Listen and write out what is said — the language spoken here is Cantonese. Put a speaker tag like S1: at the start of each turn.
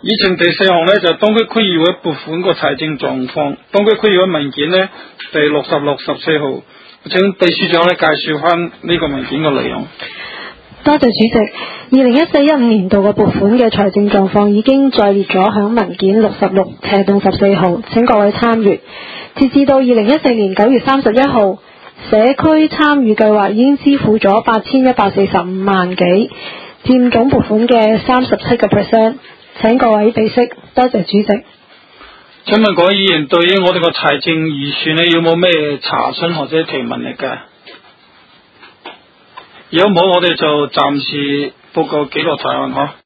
S1: 議程第4項呢，就東區區議會撥款個財政狀況，東區區議會文件呢，第66、14號，請秘書長呢介紹翻呢個文件嘅內容。
S2: 多謝主席。2014-15年度嘅撥款嘅財政狀況已經載列咗響文件66/14號，請各位參閱。截至到2014年9月31號，社區參與計劃已經支付咗8145萬幾，佔總撥款嘅37%。請各位備悉，多謝主席。
S1: 請問各位議員對於我哋個財政預算呢，有冇咩查詢或者提問嚟嘅？如果冇，我哋就暫時報告記錄在案。